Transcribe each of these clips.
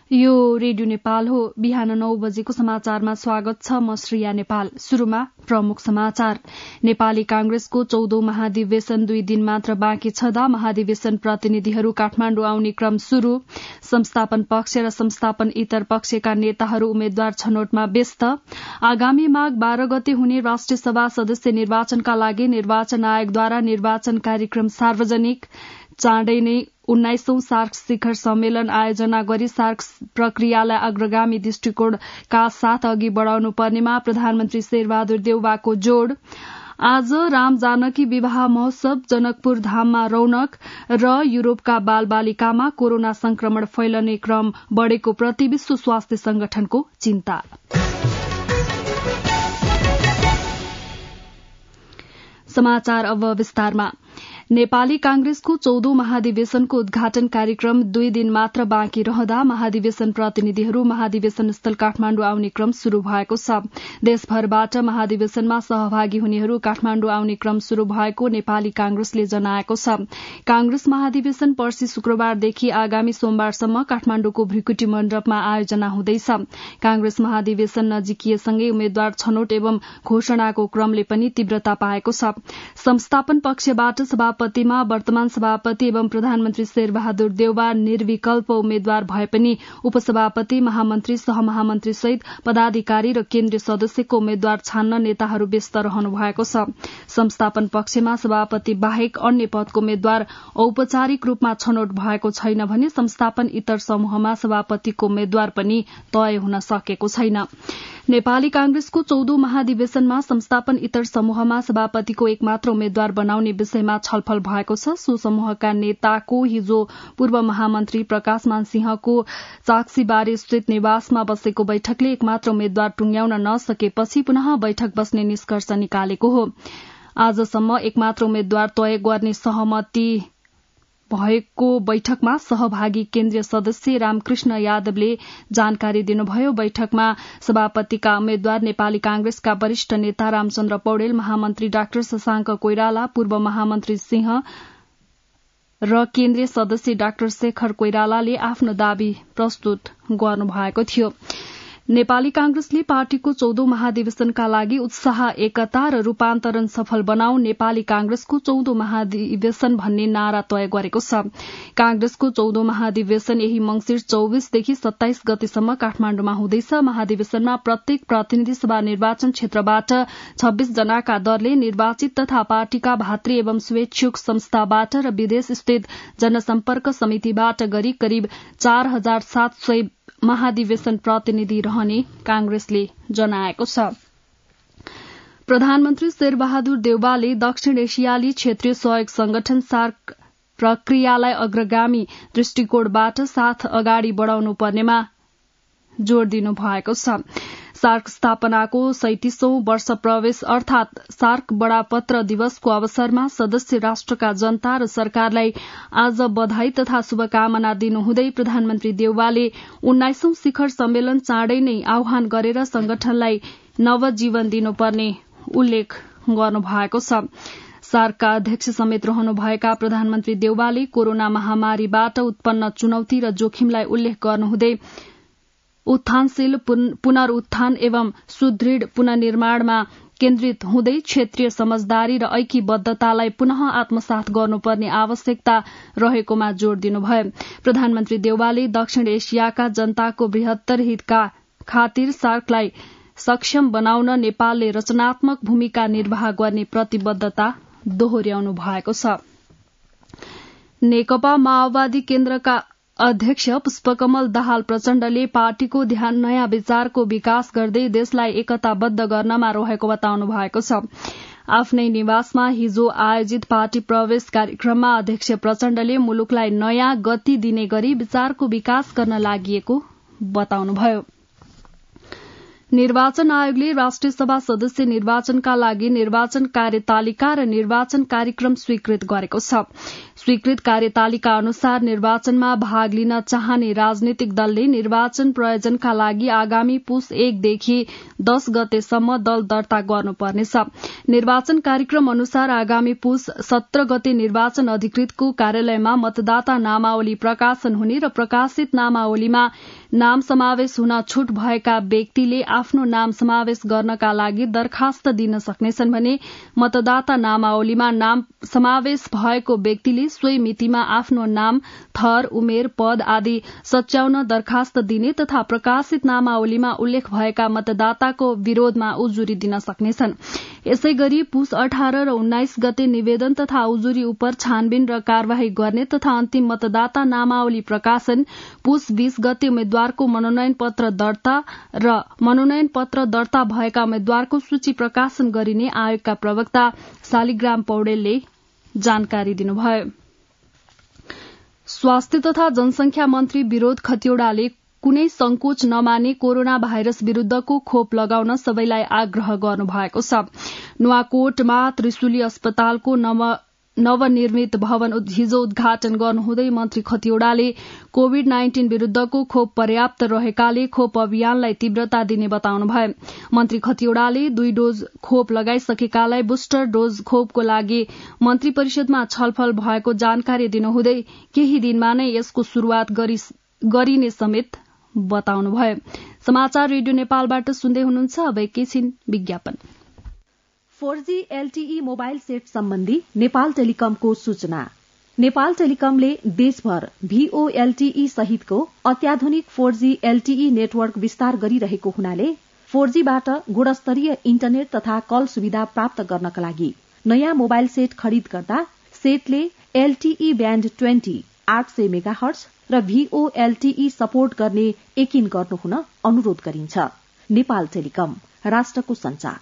यो रेडियो नेपाल हो। बिहान 9 बजेको समाचारमा स्वागत छ। म श्रेया नेपाल। शुरूमा प्रमुख समाचार। नेपाली कांग्रेसको 14औं महाधिवेशन 2 दिन मात्र बाँकी छँदा महाधिवेशन प्रतिनिधिहरू काठमाण्डु आउने क्रम शुरू। संस्थापन पक्ष र संस्थापन इतर पक्षका नेताहरू उम्मेद्वार छनौटमा व्यस्त। आगामी माघ 12 गते हुने राष्ट्रिय सभा सदस्य निर्वाचनका लागि निर्वाचन आयोगद्वारा निर्वाचन कार्यक्रम सार्वजनिक। चाँडै नै 19औं सार्क शिखर सम्मेलन आयोजना गरी सार्क प्रक्रियालाई अग्रगामी दृष्टिकोणका साथ अघि बढ़ाउनु पर्नेमा प्रधानमन्त्री शेरबहादुर देउवाको जोड़। आज राम जानकी विवाह महोत्सव, जनकपुर धाममा रौनक र युरोपका बालबालिकामा कोरोना संक्रमण फैलने क्रम बढ़ेको प्रति विश्व स्वास्थ्य संगठनको चिन्ता। समाचार अब विस्तारमा। नेपाली कांग्रेसको 14औं महाधिवेशनको उद्घाटन कार्यक्रम 2 दिन मात्र बाँकी रहँदा महाधिवेशन प्रतिनिधिहरू महाधिवेशन स्थल काठमाण्डु आउने क्रम शुरू भएको छ। देशभरबाट महाधिवेशनमा सहभागी हुनेहरू काठमाण्डु आउने क्रम शुरू भएको नेपाली कांग्रेसले जनाएको छ। कांग्रेस महाधिवेशन पर्सि शुक्रबारदेखि आगामी सोमबारसम्म काठमाण्डुको भृकुटी मण्डपमा आयोजना हुँदैछ। कांग्रेस महाधिवेशन नजिकिएसँगै उम्मेद्वार छनौट एवं घोषणाको क्रमले पनि तीव्रता पाएको छ। संस्थापन पक्षबाट सभापतिमा वर्तमान सभापति एवं प्रधानमन्त्री शेरबहादुर देउवा निर्विकल्प उम्मेद्वार भए पनि उपसभापति, महामन्त्री, सहमहामन्त्री सहित पदाधिकारी र केन्द्रीय सदस्यको उम्मेद्वार छान्न नेताहरू व्यस्त रहनु भएको छ। संस्थापन पक्षमा सभापति बाहेक अन्य पदको उम्मेद्वार औपचारिक रूपमा छनौट भएको छैन भने संस्थापन इतर समूहमा सभापतिको उम्मेद्वार पनि तय हुन सकेको छैन। नेपाली कांग्रेसको 14औं महाधिवेशनमा संस्थापन इतर समूहमा सभापतिको एकमात्र उम्मेद्वार बनाउने विषयमा छलफल भएको छ। सो समूहका नेताको हिजो पूर्व महामन्त्री प्रकाशमान सिंहको चाक्सीबारी स्थित निवासमा बसेको बैठकले एकमात्र उम्मेद्वार टुंग्याउन नसकेपछि पुनः बैठक बस्ने निष्कर्ष निकालेको हो। आजसम्म एकमात्र उम्मेद्वार तय गर्ने सहमति भएको बैठकमा सहभागी केन्द्रीय सदस्य रामकृष्ण यादवले जानकारी दिनुभयो। बैठकमा सभापतिका उम्मेद्वार नेपाली कांग्रेसका वरिष्ठ नेता रामचन्द्र पौडेल, महामन्त्री डाक्टर शशांक कोइराला, पूर्व महामन्त्री सिंह र केन्द्रीय सदस्य डाक्टर शेखर कोइरालाले आफ्नो दावी प्रस्तुत गर्नुभएको थियो। नेपाली कांग्रेसले पार्टीको 14औं महाधिवेशनका लागि उत्साह, एकता र रूपान्तरण सफल बनाऊ नेपाली कांग्रेसको 14औं महाधिवेशन भन्ने नारा तय गरेको छ। कांग्रेसको 14औं महाधिवेशन यही मंगिर 24 देखि 27 गतेसम्म काठमाण्डुमा हुँदैछ। महाधिवेशनमा प्रत्येक प्रतिनिधि सभा निर्वाचन क्षेत्रबाट 26 जनाका दरले निर्वाचित तथा पार्टीका भातृ एवं स्वेच्छुक संस्थाबाट र विदेश स्थित जनसम्पर्क समितिबाट गरी करिब 4700 महाधिवेशन प्रतिनिधि रहने कांग्रेसले जनाएको छ। प्रधानमन्त्री शेरबहादुर देउवाले दक्षिण एशियाली क्षेत्रीय सहयोग संगठन सार्क प्रक्रियालाई अग्रगामी दृष्टिकोणबाट साथ अगाडि बढ़ाउनु पर्नेमा जोड़ दिनु भएको छ। सार्क स्थापनाको 37औं वर्ष प्रवेश अर्थात सार्क बडापत्र दिवसको अवसरमा सदस्य राष्ट्रका जनता र सरकारलाई आज बधाई तथा शुभकामना दिनुहुँदै प्रधानमन्त्री देउवाले 19औं शिखर सम्मेलन चाँडै नै आह्वान गरेर संगठनलाई नवजीवन दिनुपर्ने उल्लेख गर्नुभएको छ। सार्कका अध्यक्ष समेत रहनुभएका प्रधानमन्त्री देउवाले कोरोना महामारीबाट उत्पन्न चुनौती र जोखिमलाई उल्लेख गर्नुहुँदै उत्थानशील पुनरुत्थान एवं सुदृढ़ पुनर्निर्माणमा केन्द्रित हुँदै क्षेत्रीय समझदारी र ऐक्यबद्धतालाई पुनः आत्मसात गर्नुपर्ने आवश्यकता रहेकोमा जोड़ दिनुभयो। प्रधानमन्त्री देउवाले दक्षिण एशियाका जनताको बृहत्तर हितका खातिर सार्कलाई सक्षम बनाउन नेपालले रचनात्मक भूमिका निर्वाह गर्ने प्रतिबद्धता दोहोर्याउनु भएको छ। नेकपा माओवादी केन्द्रका अध्यक्ष पुष्पकमल दाहाल प्रचण्डले पार्टीको ध्यान नयाँ विचारको विकास गर्दै देशलाई एकताबद्ध गर्नमा रहेको बताउनु भएको छ। आफ्नै निवासमा हिजो आयोजित पार्टी प्रवेश कार्यक्रममा अध्यक्ष प्रचण्डले मुलुकलाई नयाँ गति दिने गरी विचारको विकास गर्न लागि बताउनुभयो। निर्वाचन आयोगले राष्ट्रिय सभा सदस्य निर्वाचनका लागि निर्वाचन कार्यतालिका र निर्वाचन कार्यक्रम स्वीकृत गरेको छ। स्वीकृत कार्यतालिका अनुसार निर्वाचनमा भाग लिन चाहने राजनीतिक दलले निर्वाचन प्रयोजनका लागि आगामी पुस 1 देखि 10 गतेसम्म दल दर्ता गर्नुपर्नेछ। निर्वाचन कार्यक्रम अनुसार आगामी पुस 17 गते निर्वाचन अधिकृतको कार्यालयमा मतदाता नामावली प्रकाशन हुने र प्रकाशित नामावलीमा नाम समावेश हुन छूट भएका व्यक्तिले आफ्नो नाम समावेश गर्नका लागि दरखास्त दिन सक्नेछन् भने मतदाता नामावलीमा नाम समावेश भएको व्यक्तिले सोही मितिमा आफ्नो नाम, थर, उमेर, पद आदि सच्याउन दरखास्त दिने तथा प्रकाशित नामावलीमा उल्लेख भएका मतदाताको विरोधमा उजुरी दिन सक्नेछन्। यसै गरी पुस 18 र 19 गते निवेदन तथा उजुरी उपर छानबिन र कार्यवाही गर्ने तथा अन्तिम मतदाता नामावली प्रकाशन पुस 20 गते उम्मेद्वारको मनोनयन पत्र दर्ता र मनोनयन पत्र दर्ता भएका उम्मेद्वारको सूची प्रकाशन गरिने आयोगका प्रवक्ता शालिग्राम पौडेलले जानकारी दिनुभयो। स्वास्थ्य तथा जनसंख्या मन्त्री विरोध खतिवड़ाले कुनै संकोच नमाने कोरोना भाइरस विरूद्धको खोप लगाउन सबैलाई आग्रह गर्नुभएको छ। नुवाकोटमा त्रिशुली अस्पतालको नवनिर्मित भवन हिजो उद्घाटन गर्नुहुँदै मन्त्री खतिवड़ाले कोविड-19 विरूद्धको खोप पर्याप्त रहेकाले खोप अभियानलाई तीव्रता दिने बताउनुभयो। मन्त्री खतिवड़ाले 2 डोज खोप लगाइसकेकालाई बुस्टर डोज खोपको लागि मन्त्री परिषदमा छलफल भएको जानकारी दिनुहुँदै केही दिनमा नै यसको शुरूआत गरिने समेत बताउनुभयो। समाचार रेडियो नेपालबाट सुन्दै हुनुहुन्छ। अब एकैछिन विज्ञापन। 4G LTE मोबाइल सेट सम्बन्धी नेपाल टेलिकमको सूचना। नेपाल टेलिकमले देशभर VoLTE सहितको अत्याधुनिक 4G LTE नेटवर्क विस्तार गरिरहेको हुनाले 4Gबाट गुणस्तरीय इन्टरनेट तथा कल सुविधा प्राप्त गर्नका लागि नयाँ मोबाइल सेट खरिद गर्दा सेटले LTE ब्याण्ड 20 800 मेगाहर्ज र VoLTE सपोर्ट गर्ने यकिन गर्नुहुन अनुरोध गरिन्छ। नेपाल टेलिकम, राष्ट्रको संचार।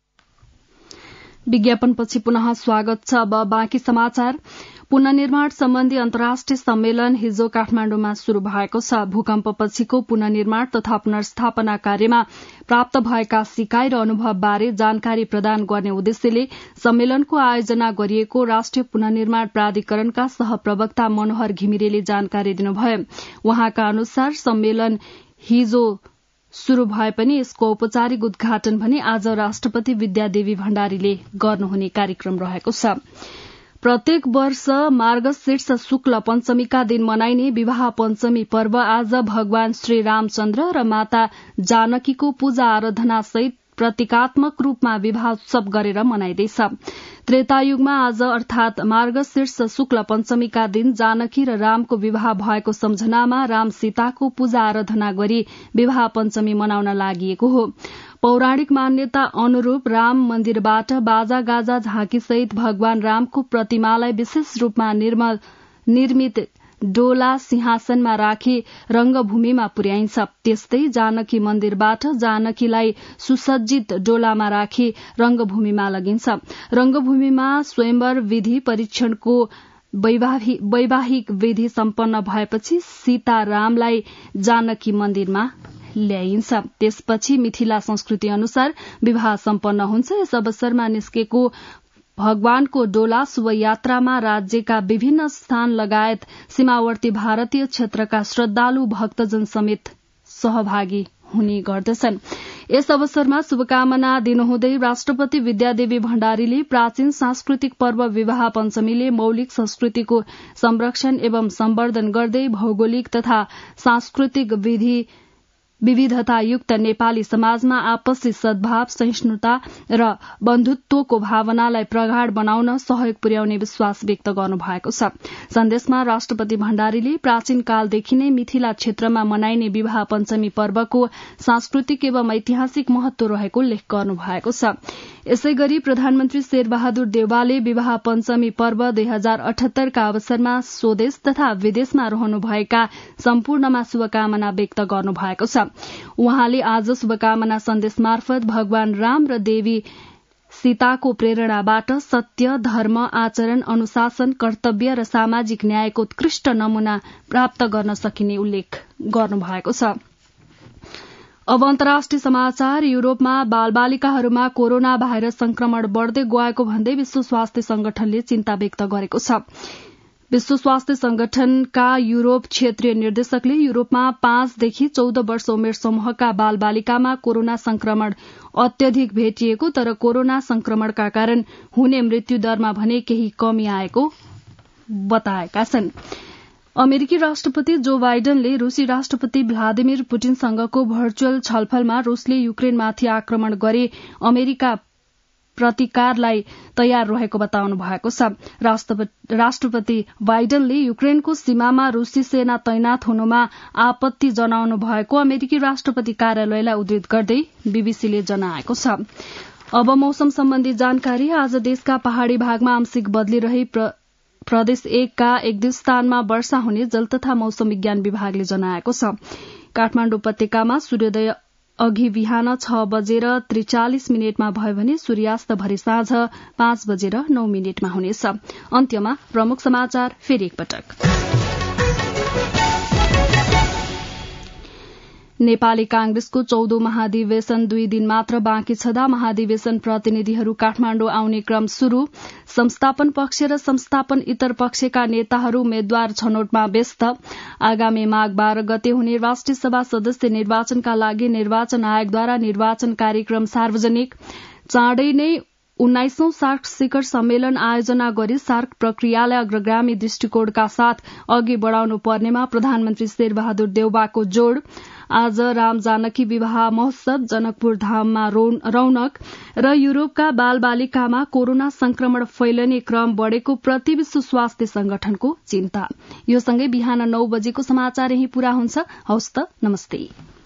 विज्ञापनपछि पुनः स्वागत छ। अब बाँकी समाचार। पुननिर्माण सम्बन्धी अन्तर्राष्ट्रिय सम्मेलन हिजो काठमाण्डुमा शुरू भएको छ। भूकम्पपछिको पुननिर्माण तथा पुनर्स्थापना कार्यमा प्राप्त भएका सिकाइ र अनुभवबारे जानकारी प्रदान गर्ने उद्देश्यले सम्मेलनको आयोजना गरिएको राष्ट्रिय पुननिर्माण प्राधिकरणका सहप्रवक्ता मनोहर घिमिरेले जानकारी दिनुभयो। उहाँका अनुसार सम्मेलन हिजो शुरू भए पनि यसको औपचारिक उद्घाटन भने आज राष्ट्रपति विद्यादेवी भण्डारीले गर्नुहुने कार्यक्रम रहेको छ। प्रत्येक वर्ष मार्गशीर्ष शुक्ल पञ्चमीका दिन मनाइने विवाह पञ्चमी पर्व आज भगवान श्री रामचन्द्र र माता जानकीको पूजा आराधना सहित प्रतीकात्मक रूपमा विवाह उत्सव गरेर मनाइँदैछ। त्रेतायुगमा आज अर्थात मार्गशीर्ष शुक्ल पञ्चमीका दिन जानकी र रामको विवाह भएको सम्झनामा राम सीताको पूजा आराधना गरी विवाह पञ्चमी मनाउन लागि हो। पौराणिक मान्यता अनुरूप राम मन्दिरबाट बाजा गाजा झाँकी सहित भगवान रामको प्रतिमालाई विशेष रूपमा निर्मित डोला सिंहासनमा राखी रंगभूमिमा पुर्याइन्छ। त्यस्तै जानकी मन्दिरबाट जानकीलाई सुसज्जित डोलामा राखी रंगभूमिमा लगिन्छ। रंगभूमिमा स्वयंवर विधि परीक्षणको वैवाहिक विधि सम्पन्न भएपछि सीता रामलाई जानकी मन्दिरमा ल्याइन्छ। त्यसपछि मिथिला संस्कृति अनुसार विवाह सम्पन्न हुन्छ। यस अवसरमा निस्केको भगवानको डोला शुभ यात्रामा राज्यका विभिन्न स्थान लगायत सीमावर्ती भारतीय क्षेत्रका श्रद्धालु भक्तजन समेत सहभागी हुने गर्दछन्। यस अवसरमा शुभकामना दिनुहुँदै राष्ट्रपति विद्यादेवी भण्डारीले प्राचीन सांस्कृतिक पर्व विवाह पञ्चमीले मौलिक संस्कृतिको संरक्षण एवं सम्वर्धन गर्दै भौगोलिक तथा सांस्कृतिक विविधतायुक्त नेपाली समाजमा आपसी सद्भाव, सहिष्णुता र बन्धुत्वको भावनालाई प्रगाढ़ बनाउन सहयोग पुर्याउने विश्वास व्यक्त गर्नुभएको छ। सन्देशमा राष्ट्रपति भण्डारीले प्राचीन कालदेखि नै मिथिला क्षेत्रमा मनाइने विवाह पञ्चमी पर्वको सांस्कृतिक एवं ऐतिहासिक महत्व रहेको उल्लेख गर्नुभएको छ। यसै गरी प्रधानमन्त्री शेरबहादुर देउवाले विवाह पञ्चमी पर्व 2078 का अवसरमा स्वदेश तथा विदेशमा रहनुभएका सम्पूर्णमा शुभकामना व्यक्त गर्नुभएको छ। उहाँले आज शुभकामना सन्देश मार्फत भगवान राम र देवी सीताको प्रेरणाबाट सत्य, धर्म, आचरण, अनुशासन, कर्तव्य र सामाजिक न्यायको उत्कृष्ट नमूना प्राप्त गर्न सकिने उल्लेख गर्नुभएको छ। अब अन्तर्राष्ट्रिय समाचार। युरोपमा बालबालिकाहरूमा कोरोना भाइरस संक्रमण बढ़दै गएको भन्दै विश्व स्वास्थ्य संगठनले चिन्ता व्यक्त गरेको छ। विश्व स्वास्थ्य संगठनका युरोप क्षेत्रीय निर्देशकले युरोपमा 5 देखि 14 वर्ष उमेर समूहका बालबालिकामा कोरोना संक्रमण अत्यधिक भेटिएको तर कोरोना संक्रमणका कारण हुने मृत्यु दरमा भने केही कमी आएको बताएका छन्। अमेरिकी राष्ट्रपति जो बाइडेनले रूसी राष्ट्रपति भ्लादिमिर पुटिनसँगको भर्चुअल छलफलमा रूसले युक्रेनमाथि आक्रमण गरे अमेरिका प्रतिकारलाई तयार रहेको बताउनु भएको छ। राष्ट्रपति बाइडेनले युक्रेनको सीमामा रूसी सेना तैनात हुनुमा आपत्ति जनाउनु भएको अमेरिकी राष्ट्रपति कार्यालयलाई उद्धृत गर्दै बीबीसीले जनाएको छ। अब मौसम सम्बन्धी जानकारी। आज देशका पहाड़ी भागमा आंशिक बदली रही प्रदेश 1 का एक दुई स्थानमा वर्षा हुने जल तथा मौसम विज्ञान विभागले जनाएको छ। काठमाडौँ उपत्यकामा सूर्योदय अघि बिहान 6:43 भयो भने सूर्यास्त भरे साँझ 5:09 हुनेछ। अन्त्यमा प्रमुख समाचार फेरि एकपटक। नेपाली कांग्रेसको 14औं महाधिवेशन 2 दिन मात्र बाँकी छँदा महाधिवेशन प्रतिनिधिहरू काठमाडौँ आउने क्रम शुरू। संस्थापन पक्ष र संस्थापन इतर पक्षका नेताहरू उम्मेद्वार छनौटमा व्यस्त। आगामी माघ 12 गते हुने राष्ट्रिय सभा सदस्य निर्वाचनका लागि निर्वाचन आयोगद्वारा निर्वाचन कार्यक्रम सार्वजनिक। चाँडै नै 19औं सार्क शिखर सम्मेलन आयोजना गरी सार्क प्रक्रियालाई अग्रगामी दृष्टिकोणका साथ अघि बढ़ाउनु पर्नेमा प्रधानमन्त्री शेरबहादुर देउवाको जोड़। आज राम जानकी विवाह महोत्सव जनकपुर धाममा रौनक र यूरोपका बालबालिकामा कोरोना संक्रमण फैलने क्रम बढ़ेको प्रति विश्व स्वास्थ्य संगठनको चिन्ता। यो सँगै बिहान 9 बजेको समाचार यही पूरा हुन्छ। हवस् त, नमस्ते।